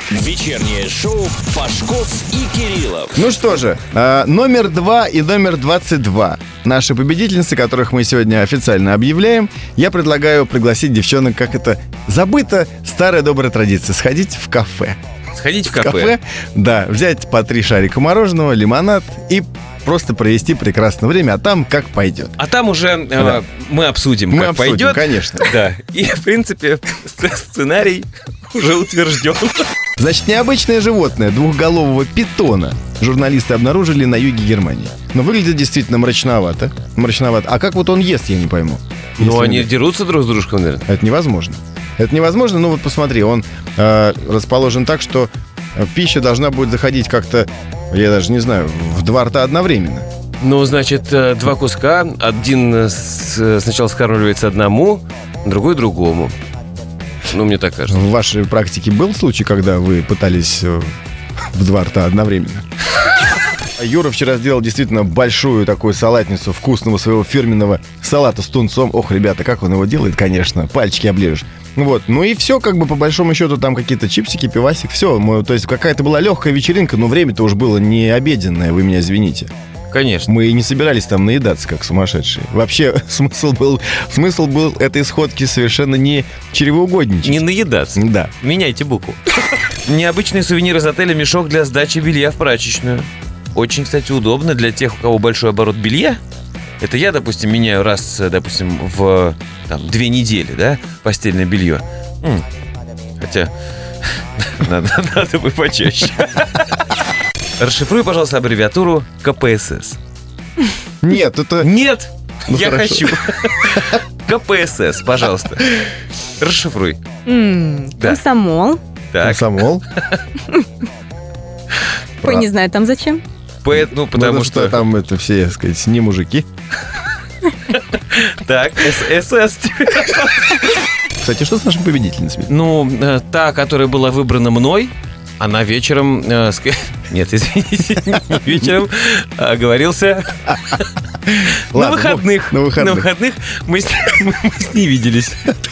Вечернее шоу Пашков и Кириллов. Ну что же, номер 2 и номер 22. Наши победительницы, которых мы сегодня официально объявляем. Я предлагаю пригласить девчонок, как это забыто, старая добрая традиция, сходить в кафе. Сходить в кафе? Да, взять по 3 шарика мороженого, лимонад и просто провести прекрасное время, а там как пойдет. А там уже мы обсудим, как пойдет. Конечно. Да. И, в принципе, сценарий уже утвержден. Значит, необычное животное, двухголового питона, журналисты обнаружили на юге Германии. Но выглядит действительно мрачновато. А как вот он ест, я не пойму. Ну, они дерутся друг с дружкой, наверное. Это невозможно. Ну вот посмотри, он расположен так, что пища должна будет заходить как-то, я даже не знаю, в 2 рта одновременно. Ну, значит, 2 куска. Один сначала скармливается одному, другой другому. Ну, мне так кажется. В вашей практике был случай, когда вы пытались в 2 рта одновременно? Юра вчера сделал действительно большую такую салатницу вкусного своего фирменного салата с тунцом. Ох, ребята, как он его делает, конечно, пальчики оближешь. Вот, ну и все, как бы по большому счету, там какие-то чипсики, пивасик, все. То есть какая-то была легкая вечеринка, но время-то уж было не обеденное, вы меня извините. Конечно. Мы и не собирались там наедаться, как сумасшедшие. Вообще, смысл был этой сходки совершенно не чревоугодничать. Не наедаться. Да. Меняйте букву. Необычный сувенир из отеля — мешок для сдачи белья в прачечную. Очень, кстати, удобно для тех, у кого большой оборот белья. Это я, допустим, меняю раз, допустим, в 2 недели, да, постельное белье. Хотя надо бы почаще. Расшифруй, пожалуйста, аббревиатуру КПСС. Нет, это... Нет, Ну, я хорошо. хочу. КПСС, пожалуйста. Расшифруй. Да. Комсомол. Так. Комсомол. Ой, не знаю, там зачем? Ну, потому что... там это все, так сказать, не мужики. Так, СС. Кстати, что с нашими победительницами? Ну, та, которая была выбрана мной, она вечером... Нет, извините, не вечером, оговорился. На выходных. На выходных. Мы с ней виделись.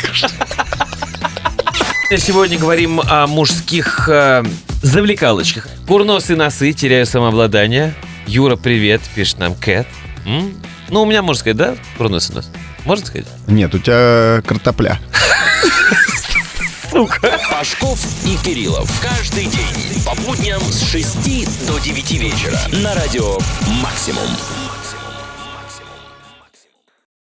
Сегодня говорим о мужских завлекалочках. Курносые носы, теряю самообладание. Юра, привет, пишет нам Кэт. Ну, у меня, можно сказать, да, курносый нос? Можно сказать? Нет, у тебя картопля. Сука. Пашков и Кириллов. Каждый день по будням с 6 до 9 вечера на радио «Максимум».